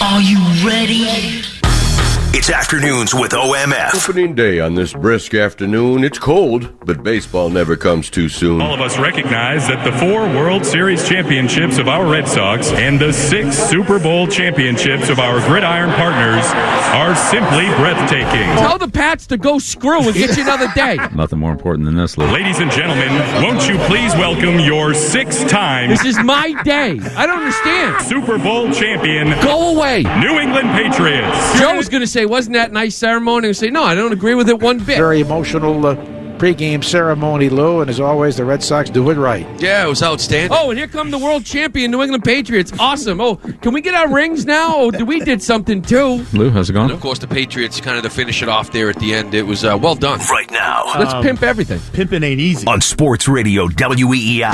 Are you ready? It's Afternoons with OMF. Opening day on this brisk afternoon. It's cold, but baseball never comes too soon. All of us recognize that the 4 World Series championships of our Red Sox and the 6 Super Bowl championships of our gridiron partners are simply breathtaking. Tell the Pats to go screw and get you another day. Nothing more important than this, Lou. Ladies and gentlemen, won't you please welcome your 6-time This is my day. I don't understand. Super Bowl champion, Go away. New England Patriots. Joe was going to say, wasn't that a nice ceremony? And say, no, I don't agree with it one bit. Very emotional pregame ceremony, Lou, and as always, the Red Sox do it right. Yeah, it was outstanding. Oh, and here come the world champion New England Patriots. Awesome. Oh, can we get our rings now? Oh, we did something too. Lou, how's it going? And of course, the Patriots kind of to finish it off there at the end. It was well done. Right now Let's pimp everything. Pimping ain't easy. on Sports Radio WEEI.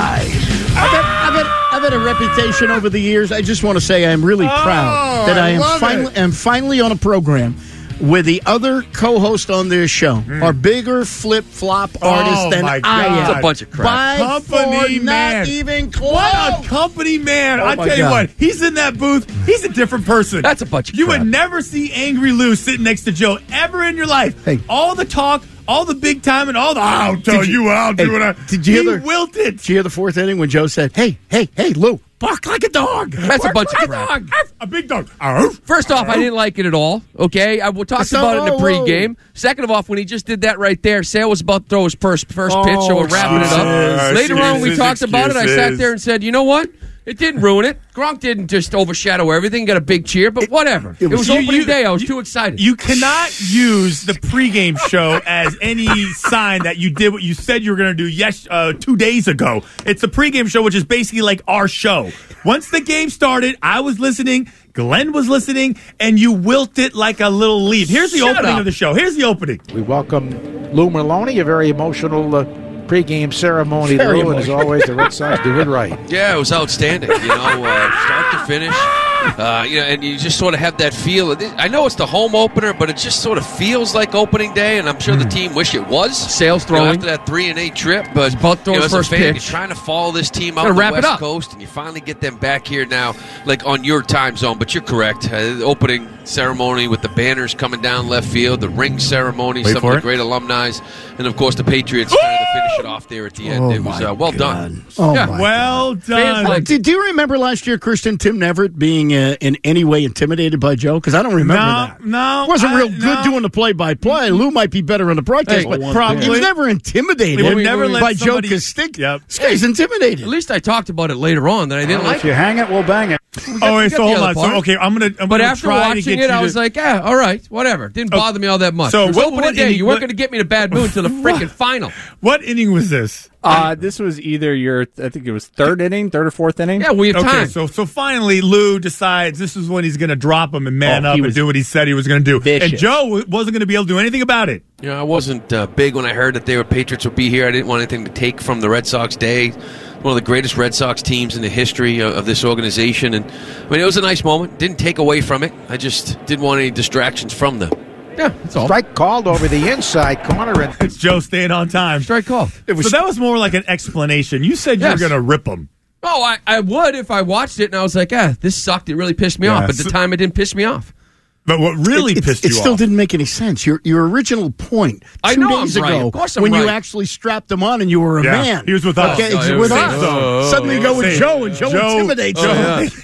I've had a reputation over the years. I just want to say I'm really proud that I am finally on a program where the other co-host on this show are bigger flip-flop artists than I am. It's a bunch of crap. By Company far, man. not even close. What a company man. I'll my tell you God. what, he's in that booth. He's a different person. That's a bunch of You crap. would never see Angry Lou sitting next to Joe ever in your life. Hey. All the talk, all the big time, and all the, I'll tell you what I'll do. Did you hear he wilted. Did you hear the fourth inning when Joe said, hey, Lou, bark like a dog. That's a Bark bunch of like crap. dog. A big dog. Arf. First off, I didn't like it at all. Okay, we talked So- about it in the whoa. pregame. Second of all, when he just did that right there, Sale was about to throw his first pitch, so we're wrapping it up. Later on, we talked about it. I sat there and said, you know what? It didn't ruin it. Gronk didn't just overshadow everything, got a big cheer, but whatever. It was opening day. I was too excited. You cannot use the pregame show as any sign that you did what you said you were going to do 2 days ago. It's the pregame show, which is basically like our show. Once the game started, I was listening, Glenn was listening, and you wilted like a little leaf. Here's the opening of the show. Here's the opening. We welcome Lou Merlone, a very emotional pregame ceremony, Lou, and as always, the Red Sox do it right. Yeah, it was outstanding. Start to finish. And you just sort of have that feel. I know it's the home opener, but it just sort of feels like opening day, and I'm sure the team wish it was. Sales throwing. After that 3-8 trip, but about to throw his as a first fan, pitch. you're trying to follow this team out Gotta on the wrap it West up. Coast, and you finally get them back here now, like on your time zone. But you're correct. The opening ceremony with the banners coming down left field, the ring ceremony, some of the great alumni, and of course the Patriots trying to finish it off there at the end. It was well done. Oh, Yeah. my Well done. like- Do you remember last year, Christian, Tim Neverett being in any way intimidated by Joe? Because I don't remember that. No. Wasn't real good doing the play-by-play. Lou might be better on the broadcast, Hey, but probably. he was never intimidated We would never let by Joe somebody- Kostic. Yep. This guy's intimidated. At least I talked about it later on that I didn't like it. hang it, we'll bang it. Oh, wait, got so the hold other on. part. So, okay, I'm But gonna after try to watching get it, you I was like, yeah, all right, whatever. Didn't bother me all that much. So It was what opening day. inning- You weren't going to get me in a bad mood until the freaking final. What inning was this? This was either I think it was third or fourth inning. Yeah, we have Okay, time. so finally Lou decides this is when he's going to drop him and man up and do what he said he was going to do. vicious. And Joe wasn't going to be able to do anything about it. I wasn't big when I heard that the Patriots would be here. I didn't want anything to take from the Red Sox day. One of the greatest Red Sox teams in the history of this organization. And I mean, it was a nice moment. Didn't take away from it. I just didn't want any distractions from them. Yeah, that's all. Strike called over the inside corner, and It's Joe staying on time. Strike call. So that was more like an explanation. You said you were Yes. going to rip him. Oh, I would if I watched it and I was like, this sucked. It really pissed me off. But at the time, it didn't piss me off. But what really pissed you it still off? didn't make any sense. Your original point I 2 know days I'm right. ago Of course I'm when you right. actually strapped him on and you were a Yeah, man. he was with us. Okay, Oh, he's it with was us. same. Suddenly you go with Same. Joe and Joe intimidates you.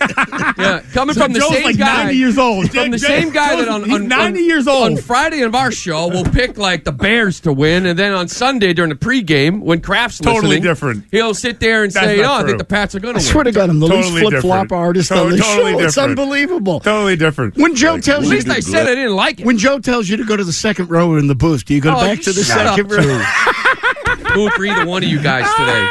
Yeah, coming So from the Joe's same like guy. 90 years old. From the same guy Joe's- that on he's 90 years old. On Friday of our show, we'll pick like the Bears to win, and then on Sunday during the pregame, when Kraft's Totally listening, different. he'll sit there and That's say, not I think true. the Pats are going to I win. swear to God, I'm the Totally least flip-flop different. artist on the Totally show. It's different. unbelievable. Totally different. When Joe tells At you least I said I didn't like it. when Joe tells you to go to the second row in the booth, do you go back to the shut up, second row? too. Good for either one of you guys today.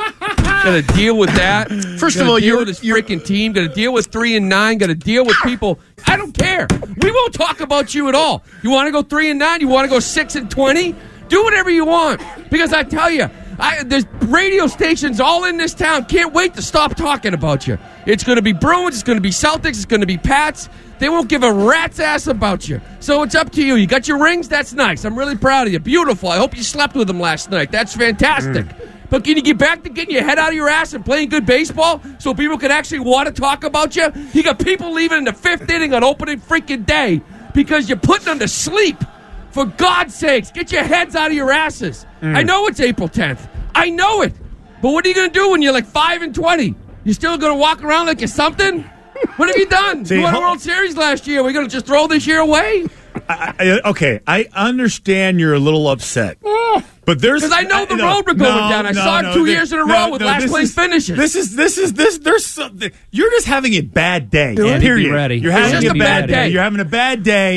Got to deal with that. First of Gotta all, deal you're- with this freaking team. Got to deal with 3-9. Got to deal with people. I don't care. We won't talk about you at all. You want to go 3-9? You want to go 6-20? Do whatever you want. Because I tell you, there's radio stations all in this town. Can't wait to stop talking about you. It's going to be Bruins. It's going to be Celtics. It's going to be Pats. They won't give a rat's ass about you. So it's up to you. You got your rings? That's nice. I'm really proud of you. Beautiful. I hope you slept with them last night. That's fantastic. But can you get back to getting your head out of your ass and playing good baseball so people can actually want to talk about you? You got people leaving in the 5th inning on opening freaking day because you're putting them to sleep. For God's sakes, get your heads out of your asses. I know it's April 10th. I know it. But what are you going to do when you're like 5-20? You still going to walk around like you're something? What have you done? You won a World Series last year. We're going to just throw this year away? Okay, I understand you're a little upset. But because I know the road we're going down. I saw it 2 years in a row with last place finishes. There's something. You're just having a bad day. Yeah, period. be ready. You're having a bad day. You're having a bad day.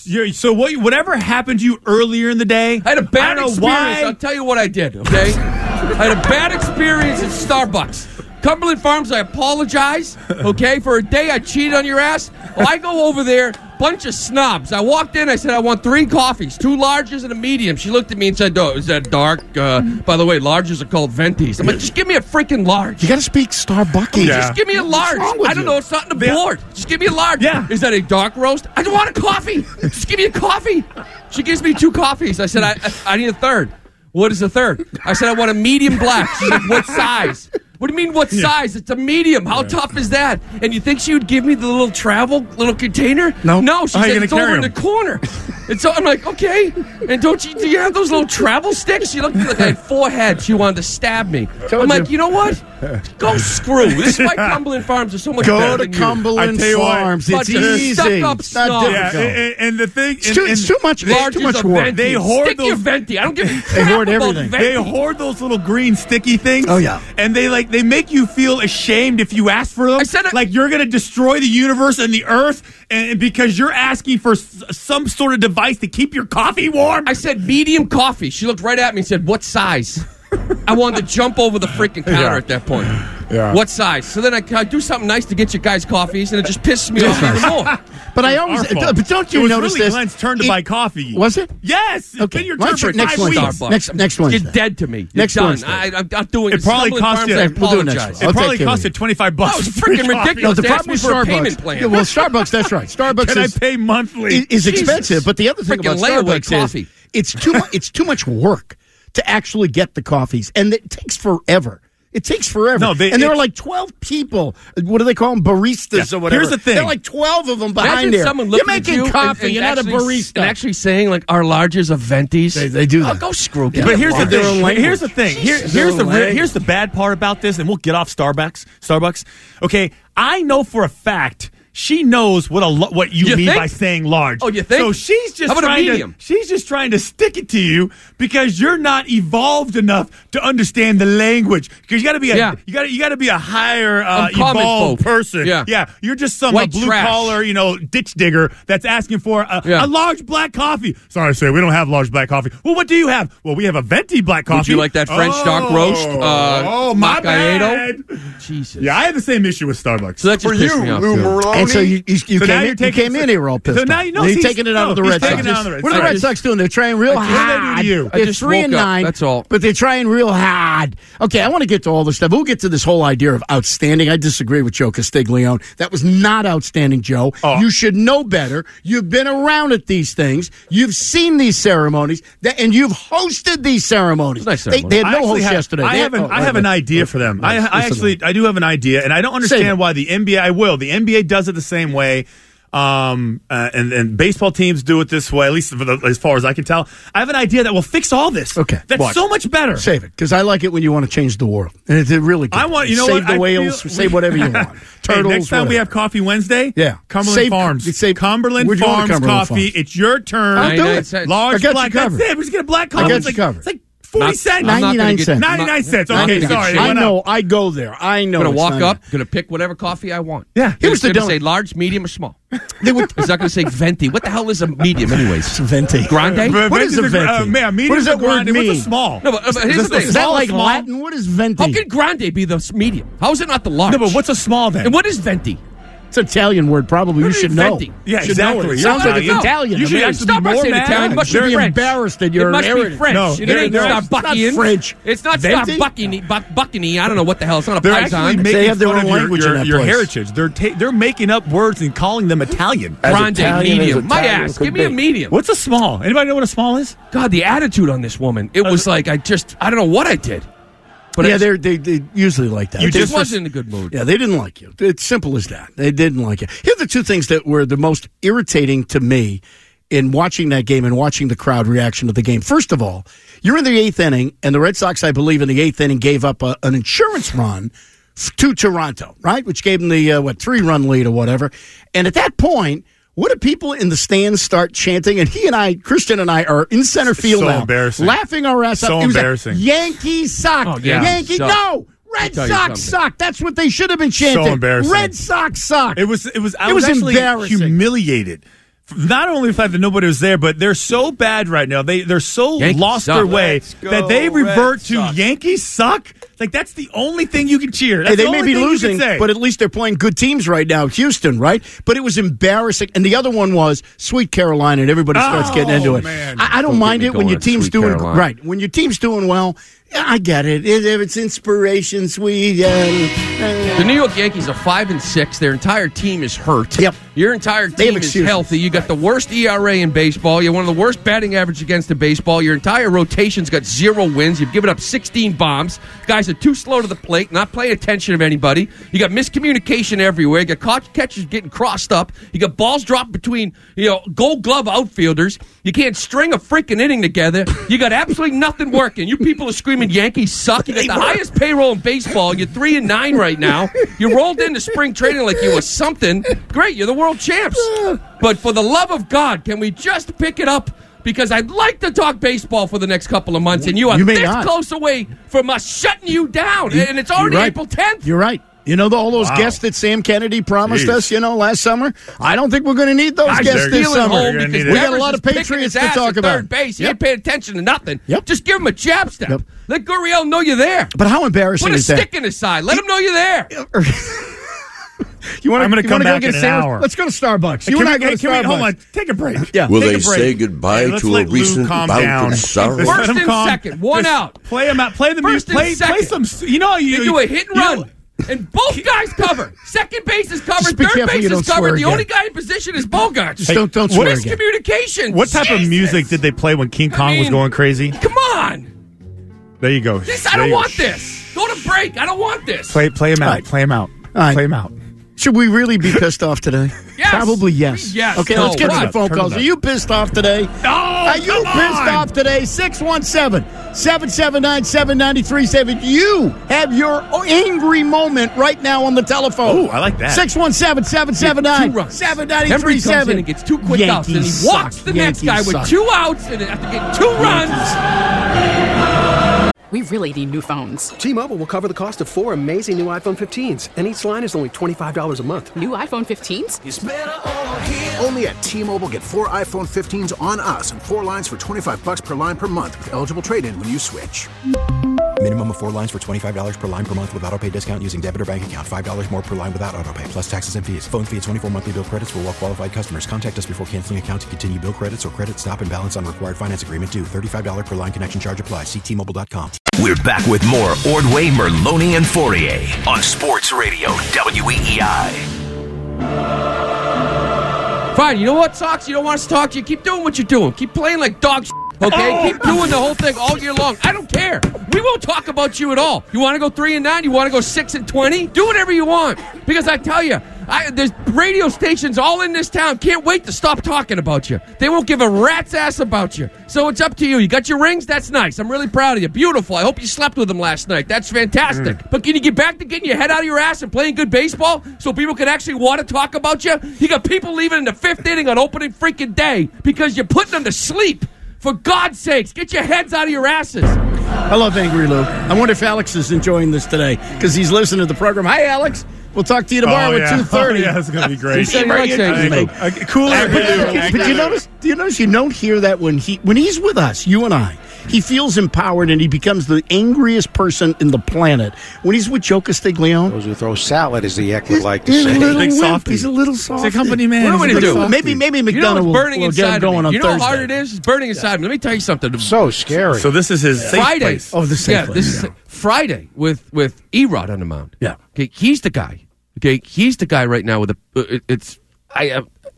So whatever happened to you earlier in the day? I had a bad experience. Why. I'll tell you what I did. Okay, I had a bad experience at Starbucks. Cumberland Farms, I apologize, okay, for a day I cheated on your ass. Well, I go over there, bunch of snobs. I walked in, I said, I want 3 coffees, 2 larges and a medium. She looked at me and said, oh, is that dark? By the way, larges are called ventis. I'm like, just give me a freaking large. You got to speak Starbucks. Yeah. Just give me a large. I don't know, it's not on the board. Just give me a large. Yeah. Is that a dark roast? I don't want a coffee. Just give me a coffee. She gives me 2 coffees. I said, I need a third. What is a third? I said, I want a medium black. She's like, what size? What do you mean, what size? It's a medium. How tough is that? And you think she would give me the little container? No, she said it's over in the corner. And so I'm like, okay. And do you have those little travel sticks? She looked like I had 4 heads. She wanted to stab me. I'm like, you know what? Go screw. This is why Cumberland Farms are so much better than you. Go to Cumberland Farms. It's easy. Stuck-up it's not difficult. And the thing... It's too much work. They hoard Stick your venti. I don't give a crap They hoard about everything. venti. They hoard those little green sticky things. Oh, yeah. And they make you feel ashamed if you ask for them. I said like you're going to destroy the universe and the earth and because you're asking for some sort of device to keep your coffee warm. I said medium coffee. She looked right at me and said, what size? I wanted to jump over the freaking counter at that point. Yeah. What size? So then I do something nice to get you guys coffees, and it just pisses me off even more. But I always, but don't you notice really this? Glenn's turn to buy coffee. Was it? Yes. It's been your turn for next 5 weeks. Starbucks. Next Wednesday. You're dead to me. You're Next done. Wednesday. I'm not doing It probably cost you. I We'll do it next apologize. one. It probably take cost you care $25. That was freaking ridiculous. No, the They problem asked with me for a Starbucks. payment plan. Yeah, well, Starbucks. That's right. Starbucks Can I pay monthly? is Jesus. expensive, but the other thing about Freaking layaway Starbucks coffee. is it's too much work to actually get the coffees, and it takes forever. It takes forever. No, there are like 12 people. What do they call them? Baristas or whatever. Here's the thing. There are like 12 of them behind Imagine there. someone You're looking at making you coffee. and You're not a actually- barista. And actually saying, like, our larges are ventis. They do that. Oh, go screw. But here's the Their own thing. language. Here's the thing. Here's the bad part about this, and we'll get off Starbucks. Okay, I know for a fact she knows what you mean think? by saying large. Oh, you think? So she's just How about a trying medium? she's just trying to stick it to you because you're not evolved enough to understand the language. Because you got to be you got to be a higher common evolved folk. person. Yeah. You're just some White blue trash. collar, ditch digger that's asking for a large black coffee. Sorry, sir, we don't have large black coffee. Well, what do you have? Well, we have a venti black coffee. Would you like that French dark roast? My macchiato? bad. Jesus. Yeah, I have the same issue with Starbucks. So that just pissed me off, too. And so you So now you're came in here all pissed So now off. you know. He's taking it out of the Red Sox. Taking it out of the Red What are the Sox. Red Sox doing? They're trying real What do they do hard. to you? I They're just 3-9. woke up, that's all. But they're trying real hard. Okay, I want to get to all this stuff. We'll get to this whole idea of outstanding. I disagree with Joe Castiglione. That was not outstanding, Joe. Oh. You should know better. You've been around at these things. You've seen these ceremonies, and you've hosted these ceremonies. Nice They had no host yesterday. I have an idea for them. I do have an idea, and I don't understand why the NBA. I will. The NBA does it the same way. And baseball teams do it this way, at least as far as I can tell. I have an idea that will fix all this. Okay, that's so much better. Save it, because I like it when you want to change the world. And it's really good. I want save the whales, say whatever you want. Turtles. Hey, next time we have Coffee Wednesday, Cumberland Farms. Cumberland Farms coffee. It's your turn. I'll do it. Large I got black. you covered. That's it. We just get a black coffee. I got It's you like, covered. It's like 40 cents. 99 cents. 99 cents. Okay, sorry. I know. I go there. I know. I'm going to it's walk not- up, going to pick whatever coffee I want. Yeah. It's going to say large, medium, or small. It's not going to say venti. What the hell is a medium, anyways? It's a venti. Grande? What is a venti? Medium What does that to grande. word mean? What's a small? No, but here's the thing. Is that like small? Latin? What is venti? How can grande be the medium? How is it not the large? No, but what's a small then? And what is venti? It's an Italian word, probably. You should know. Venti? Yeah, You should know exactly. it. It sounds like it's No. Italian. You to should me. actually Stop be more saying mad. Italian. It must be Very French. embarrassed that you're It must be heritage. French. No, It they're ain't not Starbuckian. French. It's not Venti? Starbuckini. I don't know what the hell. It's not a They're actually paisan. making They have their fun own of language in that your place. heritage. They're making up words and calling them Italian. Grande, Italian as medium. My Italian ass. could Give me a be. medium. What's a small? Anybody know what a small is? God, the attitude on this woman. It was like I don't know what I did. But they usually like that. You just wasn't in a good mood. Yeah, they didn't like you. It's simple as that. They didn't like you. Here are the two things that were the most irritating to me in watching that game and watching the crowd reaction to the game. First of all, you're in the 8th inning, and the Red Sox, I believe, in the 8th inning gave up an insurance run to Toronto, right? Which gave them the, 3-run lead or whatever. And at that point, what do people in the stands start chanting? And Christian and I are in center field now. Embarrassing. Laughing our ass so up. Embarrassing. Yankees suck. Oh, yeah. Yankees, no! Red Sox suck. That's what they should have been chanting. So embarrassing. Red Sox suck. I was actually embarrassing. Humiliated. Not only the fact that nobody was there, but they're so bad right now. They're so Yankees lost suck. their way that they revert to Sox. Yankees suck. Like, that's the only thing you can cheer. That's Hey, they the may only be thing you losing, can say. but at least they're playing good teams right now. Houston, right? But it was embarrassing. And the other one was Sweet Carolina, and everybody starts getting into it. Man. I don't mind it when your team's doing Carolina. right. When your team's doing well, I get it. It's inspiration, sweet. The New York Yankees are 5-6. Their entire team is hurt. Yep. Your entire They have team is excuses. healthy. You got the worst ERA in baseball. You're one of the worst batting average against in baseball. Your entire rotation's got 0 wins. You've given up 16 bombs. Guys are too slow to the plate, not paying attention of anybody. You got miscommunication everywhere. You got catchers getting crossed up. You got balls dropped between Gold Glove outfielders. You can't string a freaking inning together. You got absolutely nothing working. You people are screaming Yankees suck. You got the highest payroll in baseball. You're 3-9 right now. You rolled into spring training like you were something. Great, you're the world champs. But for the love of God, can we just pick it up? Because I'd like to talk baseball for the next couple of months, and you are this close away from us shutting you down. And it's already April 10th. You're right. You know, all those guests that Sam Kennedy promised us, last summer? I don't think we're going to need those guests this summer. We got a lot of Patriots to talk about. Third base. He ain't paying attention to nothing. Yep. Just give him a jab step. Yep. Let Gurriel know you're there. But how embarrassing is that? Put a stick in his side. Let him know you're there. I'm going to come back in an hour. Let's go to Starbucks. Hold on. Take a break. Yeah. Will Take they a break. say goodbye Let's to a let Lou recent calm bout down. of sorrow? First and second. One out. Play them out. Play the music. First and Play second. some. You do a hit and run. And both guys cover. Second base is covered. be Third careful base you is don't swear covered. The again. only guy in position is Bogarts. Just don't swear again. Miscommunication. What type of music did they play when King Kong was going crazy? Come on. There you go. I don't want this. Go to break. I don't want this. Play him out. All right. Play him out. All right. Play him out. Should we really be pissed off today? Yes. Probably yes. Yes. Okay, No, let's get to what? the phone Turn calls. it up. Are you pissed off today? No, Are you pissed off today? 617-779-7937. You have your angry moment right now on the telephone. Oh, I like that. 617-779-7937. Every comes in and gets 2 quick outs, and he walks the next guy with 2 outs, and after getting 2 runs. We really need new phones. T-Mobile will cover the cost of 4 amazing new iPhone 15s, and each line is only $25 a month. New iPhone 15s? Only at T-Mobile, get 4 iPhone 15s on us and 4 lines for $25 per line per month with eligible trade-in when you switch. Minimum of 4 lines for $25 per line per month with autopay discount using debit or bank account. $5 more per line without autopay, plus taxes and fees. Phone fee at 24 monthly bill credits for well-qualified customers. Contact us before canceling account to continue bill credits or credit stop and balance on required finance agreement due. $35 per line connection charge applies. See T-Mobile.com. We're back with more Ordway, Merloni, and Fourier on Sports Radio WEEI. Fine, you know what, Sox? You don't want us to talk to you? Keep doing what you're doing. Keep playing like dog shit, okay? Keep doing the whole thing all year long. I don't care. We won't talk about you at all. You want to go 3-9? You want to go 6-20? Do whatever you want. Because I tell you, there's radio stations all in this town. Can't wait to stop talking about you. They won't give a rat's ass about you. So it's up to you. You got your rings? That's nice. I'm really proud of you. Beautiful. I hope you slept with them last night. That's fantastic. But can you get back to getting your head out of your ass and playing good baseball so people can actually want to talk about you? You got people leaving in the 5th inning on opening freaking day because you're putting them to sleep. For God's sakes, get your heads out of your asses. I love Angry Lou. I wonder if Alex is enjoying this today because he's listening to the program. Hi, Alex. We'll talk to you tomorrow at 2:30. Yeah, it's going to be great. Cooler. But do you notice you don't hear that when he's with us, you and I. He feels empowered and he becomes the angriest person in the planet. When he's with Joe Castiglione. Those who throw salad, as the Eck would like to say. He's a little soft. He's a company man. What do we do? Maybe McDonough will get him going on Thursday. You know how hard it is? It's burning inside me. Let me tell you something. So scary. So this is his safe Friday. place. Oh, the safe place. This is Friday with Erod on the mound. Yeah. Okay, he's the guy. Okay, he's the guy right now with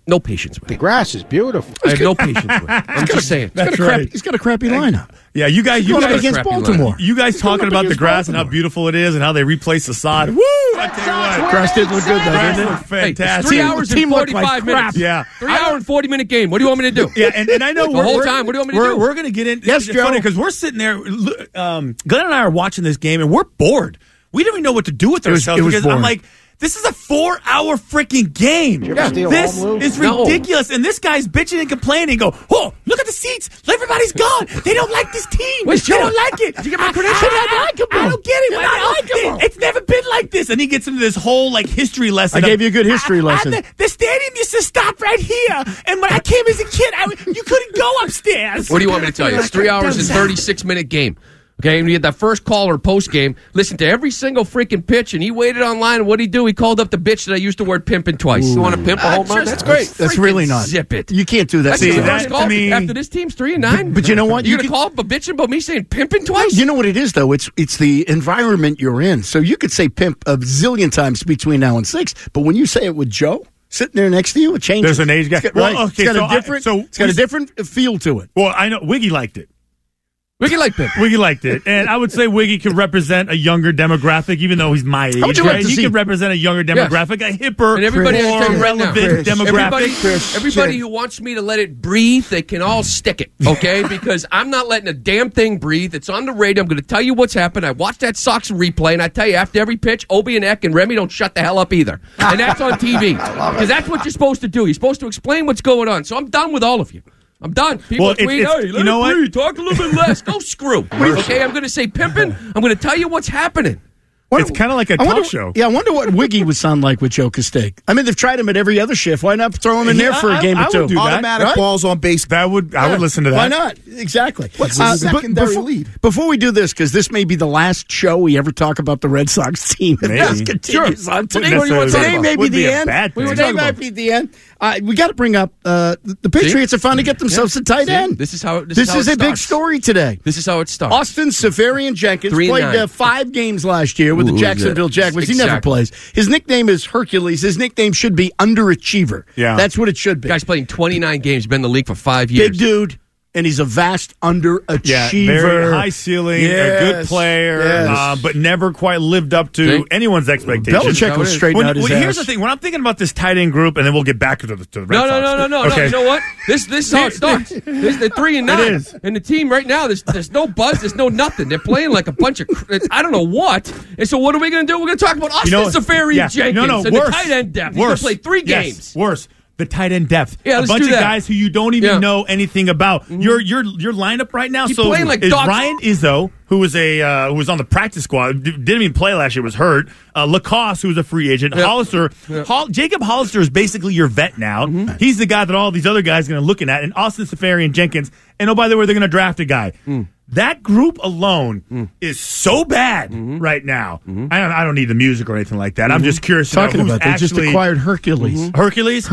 No patience with. The grass is beautiful. I have no patience with. I'm just saying. He's got a crappy lineup. Yeah, you guys against Baltimore. You guys talking about the grass and how beautiful it is and how they replaced the sod. Woo! I tell you what, Grass did look good though, grass didn't it? looked fantastic. 3 hours and 45 minutes. Yeah, 3 hour and 40 minute game. What do you want me to do? Yeah, and I know the whole time. What do you want me to do? We're going to get in. Yes, it's Joe. funny because we're sitting there. Glenn and I are watching this game and we're bored. We don't even know what to do with ourselves it was because boring. I'm like, this is a 4-hour freaking game. you ever steal This home, Lou? is ridiculous. And this guy's bitching and complaining. Go, oh, look at the seats. Everybody's gone. They don't like this team. Where's They Joe? don't like it. Did you get my credentials? I don't get it. It's never been like this. And he gets into this whole like history lesson. I gave you a good history lesson. The stadium used to stop right here. And when I came as a kid, you couldn't go upstairs. What do you want me to tell you? It's 3 hours and 36 minute game. Okay, and we had that first caller post game. Listened to every single freaking pitch, and he waited online. And what did he do? He called up the bitch that I used the word pimping twice. You want to pimp a home run? That's great. That's really not. Zip it. You can't do that. That's See, the that first call to me- after this team's 3-9. But you know what? You're You going to call up a bitch about me saying pimping twice? You know what it is, though? It's the environment you're in. So you could say pimp a zillion times between now and 6, but when you say it with Joe sitting there next to you, it changes. There's an age gap. It's got, Well, right. okay, It's got so a different. It's got a different feel to it. Well, I know Wiggy liked it. Wiggy liked it. Wiggy liked it. And I would say Wiggy could represent a younger demographic, even though he's my age. would you like to He see? could represent a younger demographic, a hipper, And everybody, I more tell you right now, relevant demographic. everybody who wants me to let it breathe, they can all stick it, okay? Because I'm not letting a damn thing breathe. It's on the radio. I'm going to tell you what's happened. I watched that Sox replay, and I tell you, after every pitch, Obi and Eck and Remy don't shut the hell up either. And that's on TV. Because that's what you're supposed to do. You're supposed to explain what's going on. So I'm done with all of you. I'm done. People tweet, hey, you know what? Breathe. Talk a little bit less. Go screw. Okay, I'm going to say pimping. I'm going to tell you what's happening. It's kind of like a talk show. Yeah, I wonder what Wiggy would sound like with Joe Costeg. I mean, they've tried him at every other shift. Why not throw him in there for a game or two? I would do that. Automatic balls on base. I would listen to that. Why not? Exactly. What's the secondary lead? Before we do this, because this may be the last show we ever talk about the Red Sox team. If Maybe. this continues on. Today, Wouldn't necessarily today may be Wouldn't the be a end. bad thing. Today might be the end. We got to bring up the Patriots are finally get themselves a tight end. This is how. This is a big story today. This is how it starts. Austin Seferian-Jenkins 3-9. played 5 games last year with the Jacksonville Jaguars. He never plays. His nickname is Hercules. His nickname should be Underachiever. Yeah. That's what it should be. Guy's playing 29 games, been in the league for 5 years. Big dude. And he's a vast underachiever. Yeah, very high ceiling, a good player, but never quite lived up to anyone's expectations. Belichick will straighten out his ass. Here's the thing. When I'm thinking about this tight end group, and then we'll get back to the Red Sox. No. Okay. You know what? This is how it starts. They're 3-9. It is. And the team right now, there's no buzz, there's no nothing. They're playing like a bunch of, I don't know what. And so what are we going to do? We're going to talk about Austin Seferian-Jenkins and the tight end depth. He's going to play 3 games. Worse. The tight end depth. Yeah, a let's bunch do of that. guys who you don't even know anything about. Your lineup right now. Keep So playing like is dogs. Ryan Izzo, who was who was on the practice squad, didn't even play last year, was hurt. Lacoste, who was a free agent. Hollister, Jacob Hollister is basically your vet now. He's the guy that all these other guys are going to looking at. And Austin Seferian-Jenkins. And oh, by the way, they're going to draft a guy. That group alone is so bad right now. I don't need the music or anything like that. I'm just curious to know Talking who's about they actually just acquired Hercules. Hercules.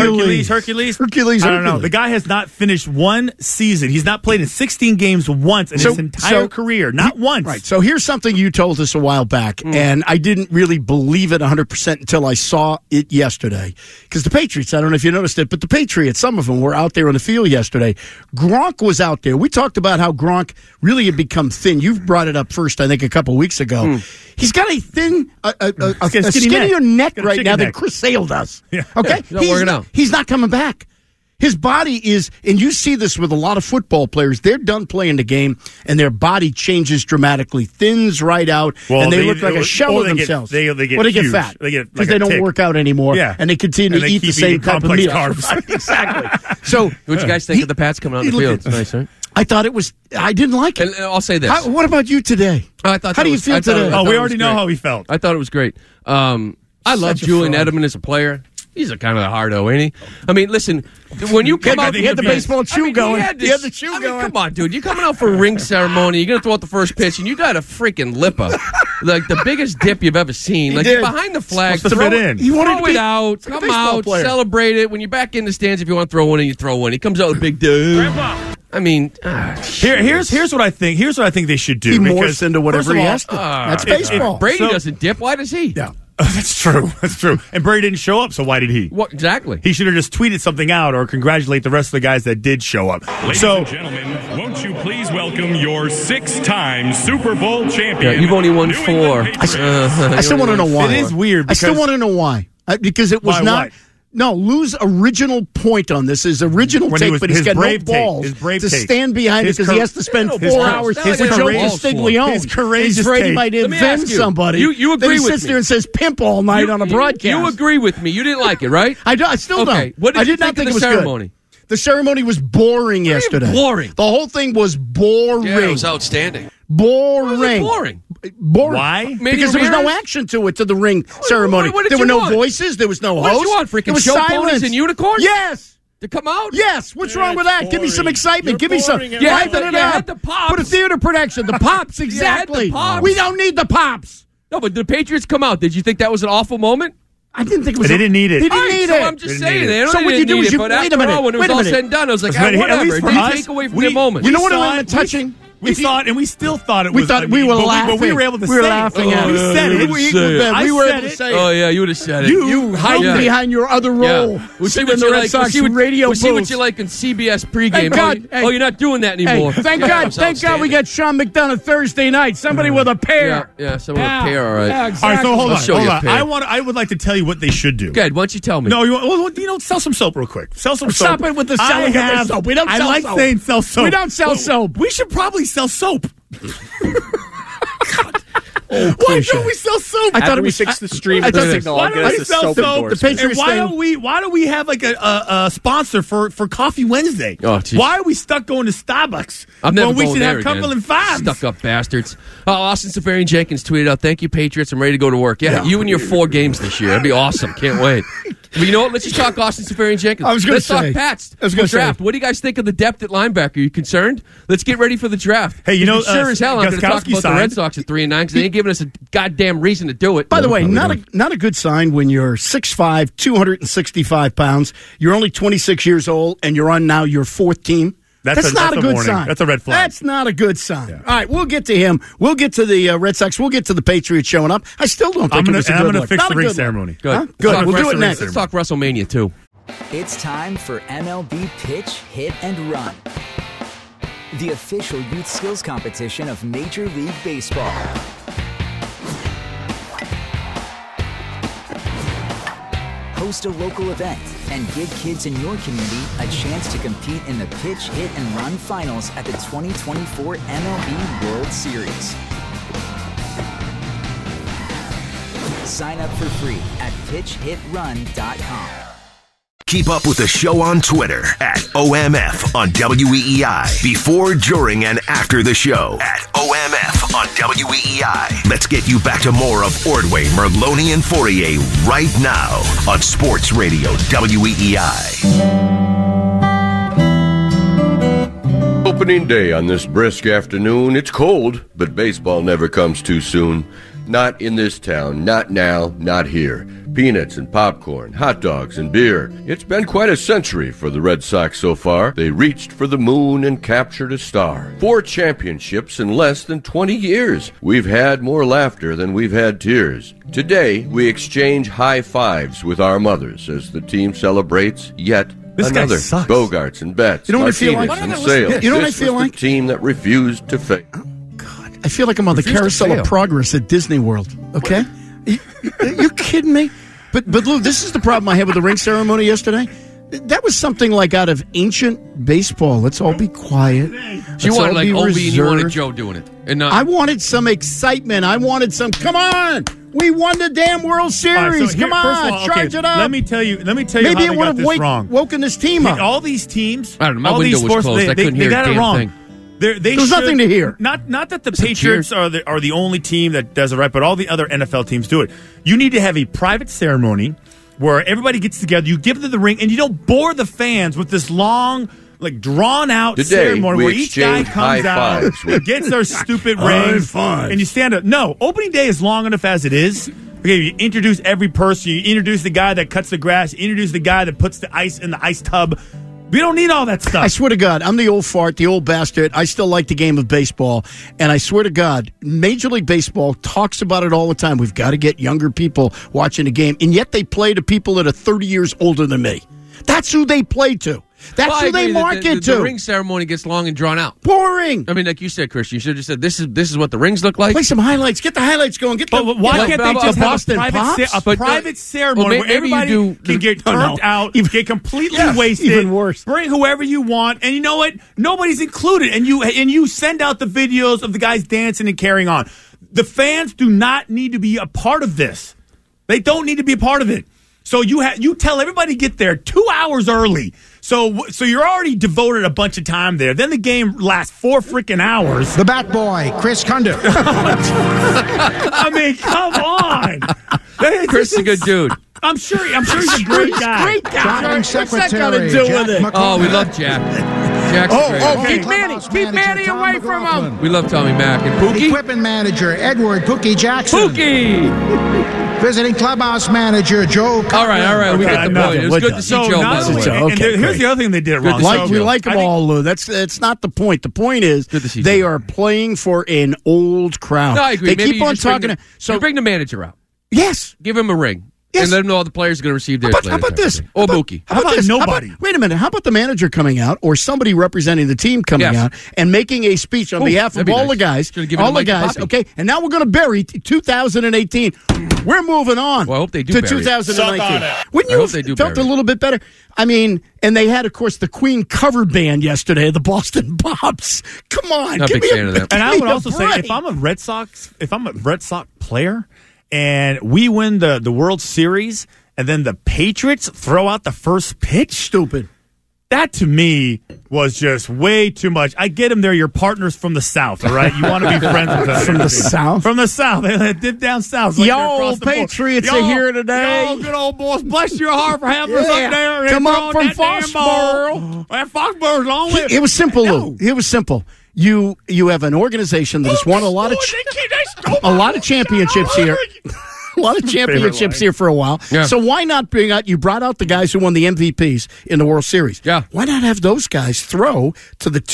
I don't know. The guy has not finished one season. He's not played in 16 games once in his entire career. Not once. Right. So here's something you told us a while back, and I didn't really believe it 100% until I saw it yesterday. Because the Patriots, I don't know if you noticed it, but the Patriots, some of them were out there on the field yesterday. Gronk was out there. We talked about how Gronk really had become thin. You've brought it up first, I think, a couple weeks ago. He's got a thin, a skinnier neck right now than Chris Sale does. Yeah. Okay? He's not working out. He's not coming back. His body is, and you see this with a lot of football players, they're done playing the game, and their body changes dramatically, thins right out, and they look like a shell of themselves. They get huge. Fat. They get because they don't work out anymore, and they continue to eat the same type of meal. Carbs. Right, exactly. So, what you guys think of the Pats coming out on the field? It's nice, right? I thought it was. I didn't like it. And I'll say this. What about you today? I thought how do you feel today? We already know how he felt. I thought it was great. I love Julian Edelman as a player. He's a kind of a hardo, ain't he? I mean, listen, when you come out... He had the baseball shoe going. He had the shoe going. Come on, dude. You're coming out for a ring ceremony. You're going to throw out the first pitch, and you got a freaking lipper. Like the biggest dip you've ever seen. Like, you're behind the flag. Throw it out. Come out. Celebrate it. When you're back in the stands, if you want to throw one in, you throw one. He comes out with a big dude. I mean, here's what I think. Here's what I think they should do. He morphs into whatever he has to. That's baseball. If Brady doesn't dip, why does he? Yeah. That's true. That's true. And Brady didn't show up, so why did he? What exactly? He should have just tweeted something out or congratulate the rest of the guys that did show up. Ladies and gentlemen, won't you please welcome your 6-time Super Bowl champion? Yeah, you've only won 4. I still want to know why. It is weird. I still want to know why. Because it was Why, not. what? No, Lou's original point on this is original When take, but he's got no balls His brave to take. stand behind it because he has to spend 4 hours his with Joe courageous- Castiglione. his courageous He's afraid he take. might Let me offend ask you, somebody. you agree then he with sits me. there and says pimp all night on a broadcast. You agree with me. You didn't like it, right? I still Okay. don't. What did I you did not think think of it was the ceremony? good. The ceremony was boring yesterday. boring? The whole thing was boring. Yeah, it was outstanding. Boring. Boring. Boring. Why? Because there was no action to it, to the ring ceremony. what did there were you no want? voices. There was no What host. did you want? There Freaking was show silence. ponies and unicorns? Yes. To come out? Yes. What's wrong with that? Give me some excitement. Give me some. You had the pops. Put a theater production. The pops, had the exactly. pops. We don't need the pops. No, but the Patriots come out. Did you think that was an awful moment? I didn't think it was. They didn't need it. They didn't All right, need so it. I'm just Didn't saying need it. they So what you do is you but wait a after minute. all, when it was Wait a all minute. said and done, I was like, Listen, at whatever. least It for didn't us, take away from we- the moment. You know what saw I'm it. touching? We saw it, and we still thought it We was. thought we were but we were laughing. able to We were say laughing it. at We it. said it. We I were said able to it. say Oh it. yeah, you would have said it. You hide Yeah. behind your other role. Yeah. We'll see Sitting what in the you Red like. Sox We'll radio see what booth. you like in CBS pregame. Thank God. Oh, you're not doing that anymore. Hey, thank Yeah, it God. was Thank God we outstanding. got Sean McDonough Thursday night. Somebody with a pair. Yeah, someone with a pair, all right. Yeah, All exactly. right, so hold I'll on. show Hold you a on. pair. I would like to tell you what they should do. Good. Why don't you tell me? No, sell some soap real quick. Sell some soap. Stop it with the selling of the soap. We don't I sell like soap. saying sell soap. We don't sell soap. We should probably sell soap. Why don't we sell soap? I thought it was fix the stream I of the thought- signal. Why I'll don't get we us a sell soap soap? endorsement. The Patriots And thing- why don't we have like a sponsor for Coffee Wednesday? Oh, geez. Why are we stuck going to Starbucks I'm never when we going should there have again. Cumberland Farms? Stuck up bastards. Austin Safarian Jenkins tweeted out, "Thank you, Patriots. I'm ready to go to work." Yeah, you and your 4 games this year. That'd be awesome. Can't wait. But you know what? Let's just talk Austin Safarian Jenkins. I was gonna Let's say. talk Pats. I was gonna say. Draft. What do you guys think of the depth at linebacker? Are you concerned? Let's get ready for the draft. Hey, you know, sure as hell I'm going to talk Gostkowski about the Red signed. Sox at 3-9 because they ain't giving us a goddamn reason to do it. By the way, not a good sign when you're 6'5", 265 pounds. You're only 26 years old, and you're on now your 4th team. That's not a good warning. sign. That's a red flag. That's not a good sign. All right, we'll get to him. We'll get to the Red Sox. We'll get to the Patriots showing up. I still don't think it was a good I'm gonna look. fix Not the a ring good look. ceremony. Good. Huh? Good. Let's We'll talk do it WrestleMania. next. Let's talk WrestleMania too. It's time for MLB Pitch, Hit, and Run, the official youth skills competition of Major League Baseball. Host a local event and give kids in your community a chance to compete in the Pitch, Hit, and Run finals at the 2024 MLB World Series. Sign up for free at pitchhitrun.com. Keep up with the show on Twitter at OMF on WEEI. Before, during, and after the show at OMF on WEEI. Let's get you back to more of Ordway, Merloni, and Fourier right now on Sports Radio WEEI. Opening day on this brisk afternoon. It's cold, but baseball never comes too soon. Not in this town, not now, not here. Peanuts and popcorn, hot dogs and beer. It's been quite a century for the Red Sox so far. They reached for the moon and captured a star. 4 championships in less than 20 years. We've had more laughter than we've had tears. Today, we exchange high fives with our mothers as the team celebrates yet This guy another. sucks. Bogarts and Betts, You know what I feel Martinez like? and Why don't I Sales. listen? You know what I This feel was like? the team that refused to fail. I feel like I'm on the Carousel of Progress at Disney World. Okay, you kidding me? But Lou, this is the problem I had with the ring ceremony yesterday. That was something like out of ancient baseball. Let's all be quiet. So you Let's wanted all like be Obi and you wanted reserved. Joe doing it. And I wanted some excitement. I wanted some. Come on, we won the damn World Series. All right, so here- Come first on, of all, okay, charge it up. Let me tell you Maybe how it they would got have this wrong. woken this team up. All these teams, I don't know, my all window these was sports, closed. I couldn't they hear a got it damn wrong. thing. They There's should- nothing to hear. Not that the Some Patriots are the only team that does it right, but all the other NFL teams do it. You need to have a private ceremony where everybody gets together. You give them the ring, and you don't bore the fans with this long, like drawn out Today, ceremony we where each guy exchange comes high out, fives with- gets their stupid High rings, fives. and you stand up. No, opening day is long enough as it is. Okay, you introduce every person. You introduce the guy that cuts the grass. You introduce the guy that puts the ice in the ice tub. We don't need all that stuff. I swear to God, I'm the old fart, the old bastard. I still like the game of baseball. And I swear to God, Major League Baseball talks about it all the time. We've got to get younger people watching the game. And yet they play to people that are 30 years older than me. That's who they play to. That's who they market to. The ring ceremony gets long and drawn out. Boring. I mean, like you said, Chris, you should have just said, this is what the rings look like. Play some highlights. Get the highlights going. Why can't they just have Boston a private ceremony where everybody can get turned out, get completely wasted, even worse. Bring whoever you want, and you know what? Nobody's included, and you send out the videos of the guys dancing and carrying on. The fans do not need to be a part of this. They don't need to be a part of it. So you tell everybody to get there 2 hours early. So you're already devoted a bunch of time there. Then the game lasts 4 freaking hours. The Bat Boy, Chris Kunder. I mean, come on. Chris is a good dude. I'm sure he's a great guy. Great guy. What's that got to do with it? Oh, we love Jack. Jack's great. Keep Manny away from him. We love Tommy Mack. And Pookie? Equipment manager, Edward Pookie Jackson. Pookie! Visiting clubhouse manager, Joe Cutler. All right. We get the point. It was good to see Joe, by the way. Here's the other thing they did wrong. We like them all, Lou. That's not the point. The point is they are playing for an old crowd. No, I agree. They keep on talking. So bring the manager out. Yes. Give him a ring. Yes. And let him know all the players are going to receive theirs later. How about this? Or Mookie. How about nobody? Wait a minute. How about the manager coming out or somebody representing the team coming out and making a speech on behalf of all the guys? All the guys, okay? And now we're going to bury 2018. We're moving on. Well, I hope they do to bury 2019. Wouldn't you have felt a little bit better? I mean, and they had, of course, the Queen cover band yesterday, the Boston Pops. Come on, not a big fan of that. And I would also say, if I'm a Red Sox player, and we win the World Series, and then the Patriots throw out the first pitch, stupid. That, to me, was just way too much. I get them. They're your partners from the South, all right? You want to be friends with them. From the South? From the South. They did down South. Like y'all Patriots are here today. Y'all good old boys. Bless your heart for having us up there. Come up from Foxborough. That Foxborough's long way. It was simple, Lou. It was simple. You have an organization that has won a lot of championships here. A lot of championships here for a while. Yeah. So why not you brought out the guys who won the MVPs in the World Series. Yeah. Why not have those guys throw to the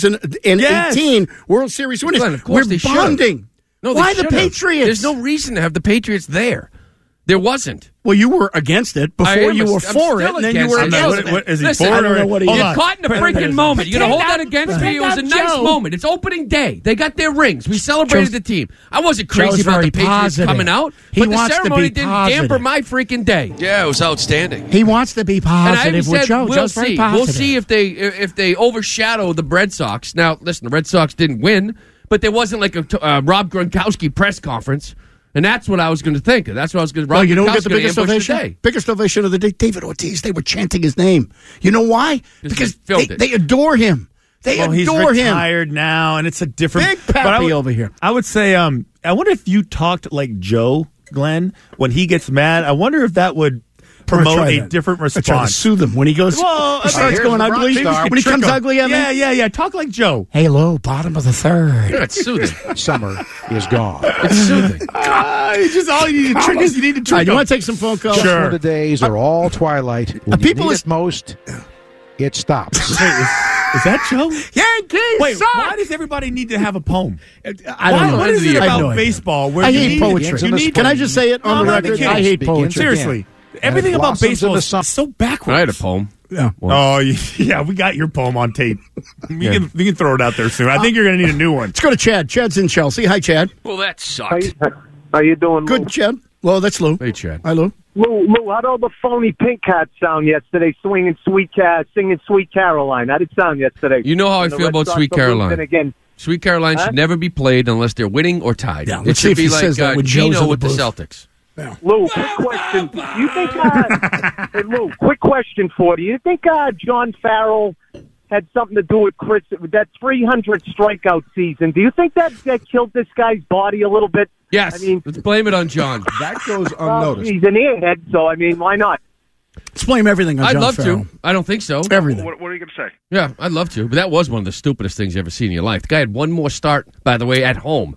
2018 World Series winners? Glenn, of course We're bonding. No, why the Patriots? There's no reason to have the Patriots there. There wasn't. Well, you were against it before you were for it, and then you were against it. Is he Listen, for I it? don't know what he You're caught in a freaking moment. You're going to hold that against me? It was a nice moment. It's opening day. They got their rings. We celebrated the team. I wasn't crazy about the Patriots coming out, but the ceremony didn't damper my freaking day. Yeah, it was outstanding. He wants to be positive with Joe. We'll see. We'll see if they overshadow the Red Sox. Now, listen, the Red Sox didn't win, but there wasn't like a Rob Gronkowski press conference. And that's what I was going to think. That's what I was going to. Well, you know who got the biggest ovation? Biggest ovation of the day, David Ortiz. They were chanting his name. You know why? Because they adore him. They adore he's him. He's retired now, and it's a different. Big pappy over here. I would say, I wonder if you talked like Joe, Glenn, when he gets mad. I wonder if that would promote a different response. I try to soothe him when he goes. Well, he starts going ugly. When he comes ugly at me. Yeah. Talk like Joe. Hey, Lou, bottom of the third. Yeah, it's soothing. Summer is gone. It's soothing. It's just all you need to trick is you need to trick. You want to take some phone calls? Just when the days are all twilight. When you need it most, it stops. Is that Joe? Yankees. Wait, why does everybody need to have a poem? I don't know. What is it about baseball? Where I hate poetry. Can I just say it on the record? I hate poetry. Seriously. Everything about baseball is so backwards. I had a poem. Yeah. Oh, yeah, we got your poem on tape. We can throw it out there soon. I think you're going to need a new one. Let's go to Chad. Chad's in Chelsea. Hi, Chad. Well, that sucked. How you doing, Lou? Good, Chad. Well, that's Lou. Hey, Chad. Hi, Lou. Lou, how'd all the phony Pink Hats sound yesterday, singing Sweet Caroline? How'd it sound yesterday? You know how I feel about Sweet Caroline. Again. Sweet Caroline should never be played unless they're winning or tied. Yeah, it should be like Gino with the Celtics. Yeah. Lou, quick question. You think, hey, Lou, quick question for you. You think John Farrell had something to do with Chris, with that 300 strikeout season? Do you think that killed this guy's body a little bit? Yes. I mean, let's blame it on John. That goes unnoticed. He's an earhead, so, I mean, why not? Let's blame everything on John Farrell. I'd love to. I don't think so. Everything. What are you going to say? Yeah, I'd love to. But that was one of the stupidest things you ever seen in your life. The guy had one more start, by the way, at home.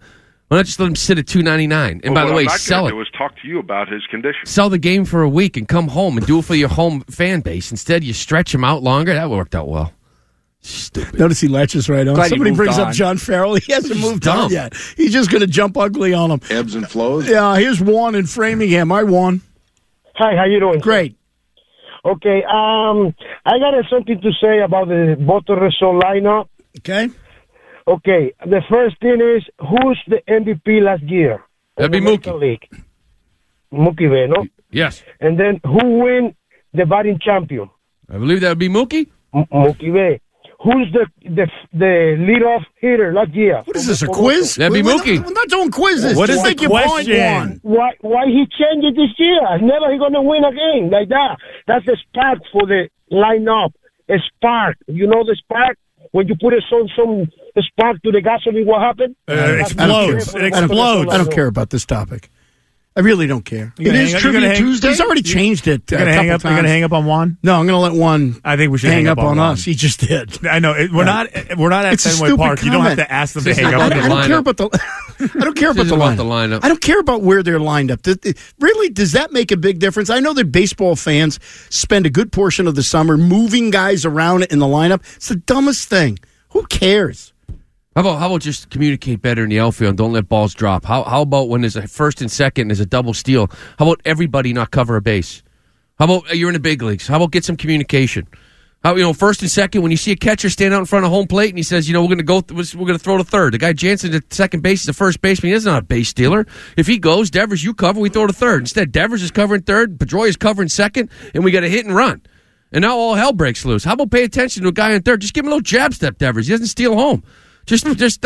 Why not just let him sit at $2.99? And by the way, sell it. What I'm not going to do is talk to you about his condition. Sell the game for a week and come home and do it for your home fan base. Instead, you stretch him out longer. That worked out well. Stupid. Notice he latches right on. Somebody brings up John Farrell. He hasn't moved on yet. He's just going to jump ugly on him. Ebbs and flows. Yeah, here's Juan in Framingham. Hi, Juan. Hi, how you doing? Great. Okay, I got something to say about the Voto Result lineup. Okay. Okay, the first thing is, who's the MVP last year? That'd be Mookie. League? Mookie Betts, no? Yes. And then who win the batting champion? I believe that would be Mookie. Mookie Betts. Who's the leadoff hitter last year? What is this, a quiz? That'd be Mookie. We're not doing quizzes. What is Just the make your point, question? Juan. Why he changed it this year? Never he gonna win a game like that. That's a spark for the lineup. A spark. You know the spark? When you put some spark to the gasoline, what happened? Explodes. It explodes. I don't care about this topic. I really don't care. It is Trivia Tuesday. He's already changed it. You're gonna hang up. You're gonna hang up on Juan. No, I'm gonna let Juan. I think we should hang up on Juan. us. He just did. I know. We're not at It's a Fenway stupid Park. You don't have comment. to ask them to hang up. I don't care about the. I don't care about the lineup. I don't care about where they're lined up. Really, does that make a big difference? I know that baseball fans spend a good portion of the summer moving guys around in the lineup. It's the dumbest thing. Who cares? How about just communicate better in the outfield and don't let balls drop? How about when there's a first and second and there's a double steal? How about everybody not cover a base? How about you're in the big leagues? How about get some communication? How first and second when you see a catcher stand out in front of home plate and he says, we're going to throw to third. The guy Jansen at second base is the first baseman. He's not a base stealer. If he goes, Devers, you cover, we throw to third. Instead, Devers is covering third, Pedroia is covering second, and we got a hit and run. And now all hell breaks loose. How about pay attention to a guy in third? Just give him a little jab step, Devers. He doesn't steal home. Just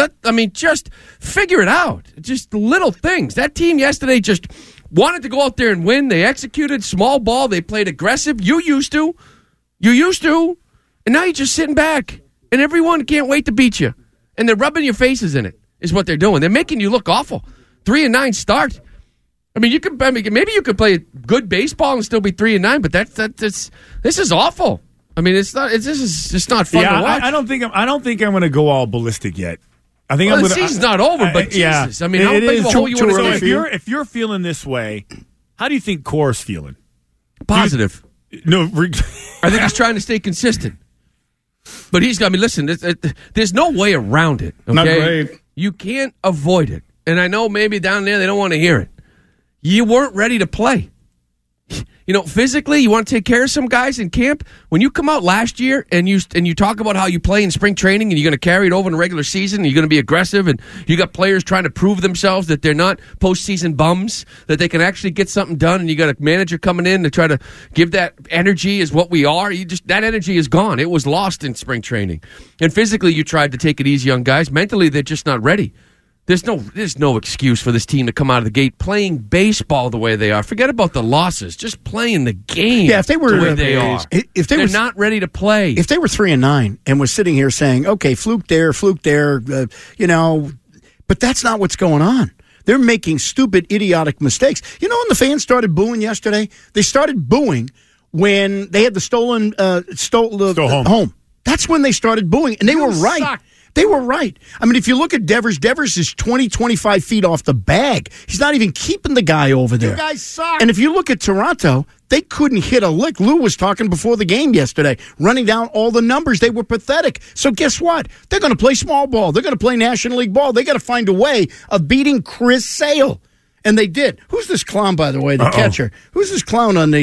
figure it out. Just little things. That team yesterday just wanted to go out there and win. They executed small ball. They played aggressive. You used to. And now you're just sitting back. And everyone can't wait to beat you. And they're rubbing your faces in it, is what they're doing. They're making you look awful. 3-9 start. Maybe you could play good baseball and still be 3-9, but this is awful. This is just not fun to watch. I don't think I'm going to go all ballistic yet. I think the season's not over, but Jesus, how big of a hole you want to go? If you're feeling this way, how do you think Core's feeling? Positive. I think he's trying to stay consistent. But listen, there's no way around it. Okay? Not great. You can't avoid it. And I know maybe down there they don't want to hear it. You weren't ready to play. Physically, you want to take care of some guys in camp. When you come out last year and you talk about how you play in spring training and you're going to carry it over in the regular season, and you're going to be aggressive, and you got players trying to prove themselves that they're not postseason bums, that they can actually get something done, and you got a manager coming in to try to give that energy is what we are. That energy is gone. It was lost in spring training. And physically, you tried to take it easy on guys. Mentally, they're just not ready. There's no excuse for this team to come out of the gate playing baseball the way they are. Forget about the losses. Just playing the game. Yeah, if they were the way they are. If they're not ready to play. If they were 3-9 and was sitting here saying, "Okay, fluke there," but that's not what's going on. They're making stupid, idiotic mistakes. When the fans started booing yesterday, they started booing when they had the stolen home. That's when they started booing, and they were right. Suck. They were right. If you look at Devers is 20, 25 feet off the bag. He's not even keeping the guy over there. You guys suck. And if you look at Toronto, they couldn't hit a lick. Lou was talking before the game yesterday, running down all the numbers. They were pathetic. So guess what? They're going to play small ball. They're going to play National League ball. They got to find a way of beating Chris Sale. And they did. Who's this clown, by the way, the catcher? Who's this clown on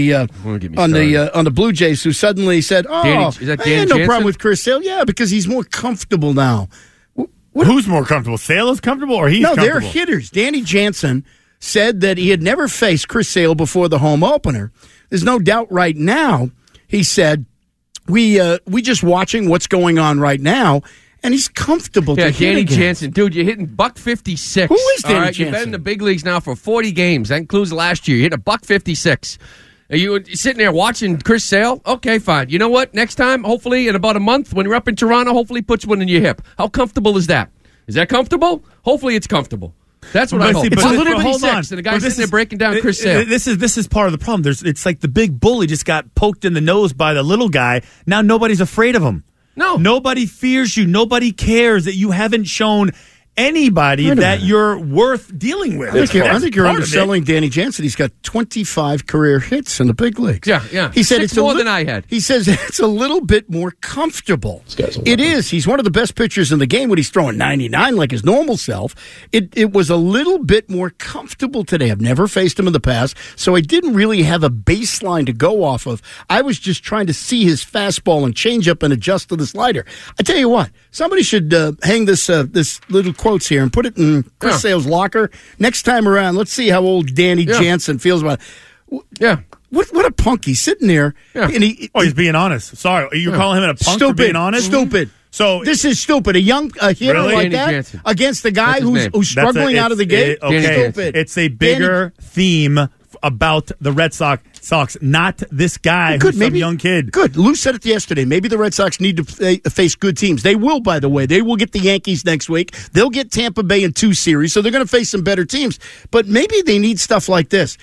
the Blue Jays who suddenly said, "Oh, I had no problem with Chris Sale"? Yeah, because he's more comfortable now. Who's more comfortable? Sale is comfortable, or he's comfortable? No, they're hitters. Danny Jansen said that he had never faced Chris Sale before the home opener. There's no doubt right now. He said, "We just watching what's going on right now." And he's comfortable to hit Danny again. Jansen. Dude, you're hitting $156. Who is Danny Jansen? You've been in the big leagues now for 40 games. That includes last year. You're hitting $156. Are you sitting there watching Chris Sale? Okay, fine. You know what? Next time, hopefully in about a month, when you're up in Toronto, hopefully puts one in your hip. How comfortable is that? Is that comfortable? Hopefully it's comfortable. That's what I hope. It's 156, and the guy's sitting there breaking down Chris Sale. This is part of the problem. It's like the big bully just got poked in the nose by the little guy. Now nobody's afraid of him. No. Nobody fears you. Nobody cares that you haven't shown anybody that you're worth dealing with. I think you're underselling Danny Jansen. He's got 25 career hits in the big leagues. Yeah. He said it's more than I had. He says it's a little bit more comfortable. It is. He's one of the best pitchers in the game when he's throwing 99 like his normal self. It was a little bit more comfortable today. I've never faced him in the past, so I didn't really have a baseline to go off of. I was just trying to see his fastball and changeup and adjust to the slider. I tell you what, somebody should hang this little quotes here and put it in Chris Sale's locker. Next time around, let's see how old Danny Jansen feels about it. Yeah. What a punk. He's sitting there. Yeah. And he's being honest. Sorry. Are you calling him a punk for being honest? Stupid. So this is stupid. A hitter really? like Danny that Jansen. against the guy who's struggling out of the gate? Stupid. It's a bigger theme about the Red Sox, not this guy who's some young kid. Good. Lou said it yesterday. Maybe the Red Sox need to face good teams. They will, by the way. They will get the Yankees next week. They'll get Tampa Bay in 2 series, so they're going to face some better teams. But maybe they need stuff like this.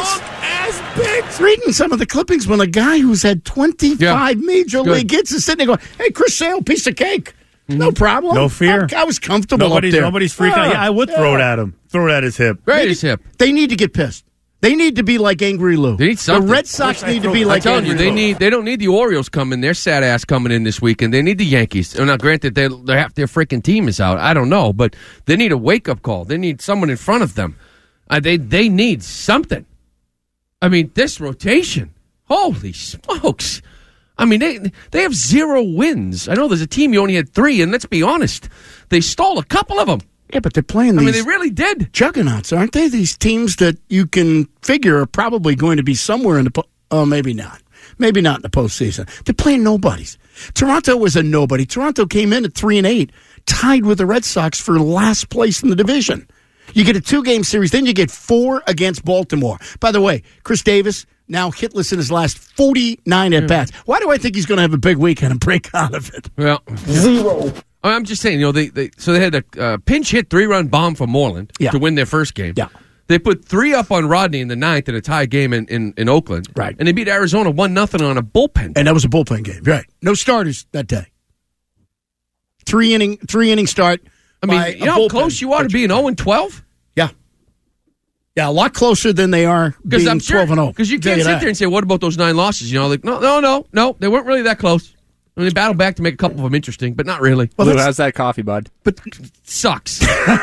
Reading some of the clippings when a guy who's had 25 major league hits is sitting there going, hey, Chris Sale, piece of cake. No problem. No fear. I was comfortable up there. Nobody's freaking out. Yeah, I would throw it at him. Throw it at his hip. Right at his hip. They need to get pissed. They need to be like Angry Lou. They need something. The Red Sox need to be like Angry Lou. They don't need the Orioles coming. Their sad ass coming in this weekend. They need the Yankees. Now, granted, half their freaking team is out. I don't know, but they need a wake up call. They need someone in front of them. They need something. I mean, this rotation. Holy smokes! I mean, they have 0 wins. I know there's a team you only had 3, and let's be honest, they stole a couple of them. Yeah, but they're playing these... I mean, they really did. Juggernauts, aren't they? These teams that you can figure are probably going to be somewhere in the... maybe not. Maybe not in the postseason. They're playing nobodies. Toronto was a nobody. Toronto came in at 3-8, tied with the Red Sox for last place in the division. You get a 2-game series, then you get 4 against Baltimore. By the way, Chris Davis, now hitless in his last 49 at-bats. Why do I think he's going to have a big weekend and break out of it? Well, 0. I'm just saying, they had a pinch hit 3-run bomb from Moreland to win their first game. Yeah. They put 3 up on Rodney in the 9th in a tie game in Oakland. Right. And they beat Arizona 1-0 on a bullpen. And that was a bullpen game, right. No starters that day. 3 inning start. I mean, you know how close you are to being 0-12? Yeah. Yeah, a lot closer than they are being 12-0. Because you can't sit there and say, what about those 9 losses? You know, like, no, they weren't really that close. I mean, they battled back to make a couple of them interesting, but not really. Well, Lou, how's that coffee, bud? But sucks.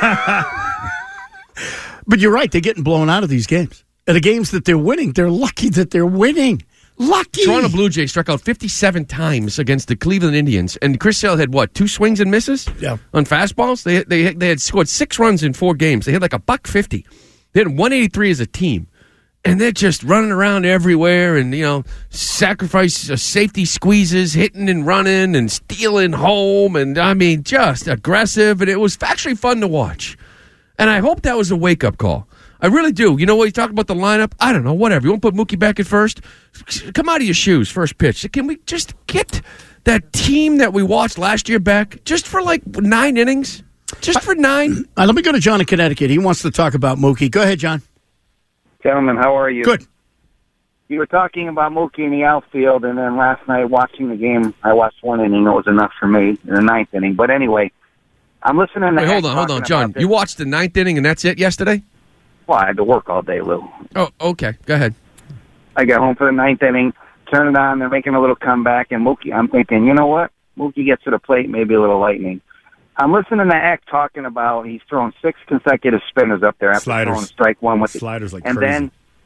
But you're right. They're getting blown out of these games. And the games that they're winning, they're lucky that they're winning. Lucky. Toronto Blue Jays struck out 57 times against the Cleveland Indians, and Chris Sale had, 2 swings and misses on fastballs? They had scored 6 runs in 4 games. They had like $150. They had 183 as a team. And they're just running around everywhere and, sacrifice safety squeezes, hitting and running and stealing home. And, I mean, just aggressive. And it was actually fun to watch. And I hope that was a wake-up call. I really do. You know what? You talk about the lineup? I don't know. Whatever. You want to put Mookie back at first? Come out of your shoes, first pitch. Can we just get that team that we watched last year back just for, 9 innings? Just for 9? Let me go to John in Connecticut. He wants to talk about Mookie. Go ahead, John. Gentlemen, how are you? Good. You were talking about Mookie in the outfield, and then last night watching the game, I watched 1 inning. It was enough for me in the 9th inning. But anyway, I'm listening to... Wait, hold on, John. You watched the 9th inning, and that's it yesterday? Well, I had to work all day, Lou. Oh, okay. Go ahead. I got home for the 9th inning, turn it on, they're making a little comeback, and Mookie, I'm thinking, you know what? Mookie gets to the plate, maybe a little lightning. I'm listening to Eck talking about he's thrown 6 consecutive spinners up there after throwing strike 1 with sliders like and crazy.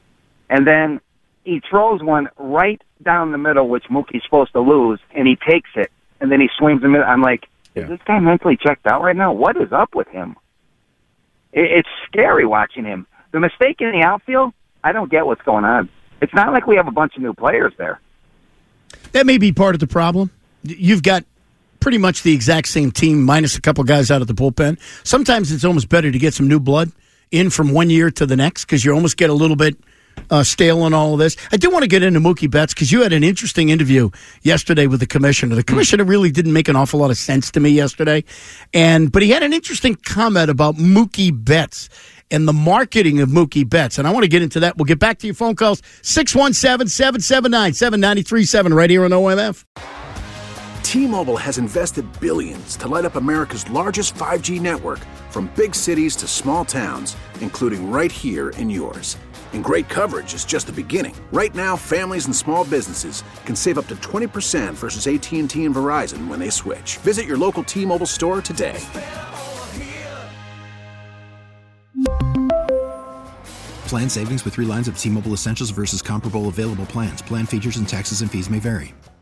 Then he throws one right down the middle, which Mookie's supposed to lose, and he takes it, and then he swings the middle. I'm like, is this guy mentally checked out right now? What is up with him? It's scary watching him. The mistake in the outfield, I don't get what's going on. It's not like we have a bunch of new players there. That may be part of the problem. You've got pretty much the exact same team minus a couple guys out of the bullpen. Sometimes it's almost better to get some new blood in from one year to the next because you almost get a little bit stale on all of this. I do want to get into Mookie Betts because you had an interesting interview yesterday with the commissioner. The commissioner really didn't make an awful lot of sense to me yesterday, but he had an interesting comment about Mookie Betts and the marketing of Mookie Betts. And I want to get into that. We'll get back to your phone calls. 617-779-7937 right here on OMF. T-Mobile has invested billions to light up America's largest 5G network, from big cities to small towns, including right here in yours. And great coverage is just the beginning. Right now, families and small businesses can save up to 20% versus AT&T and Verizon when they switch. Visit your local T-Mobile store today. Plan savings with 3 lines of T-Mobile Essentials versus comparable available plans. Plan features and taxes and fees may vary.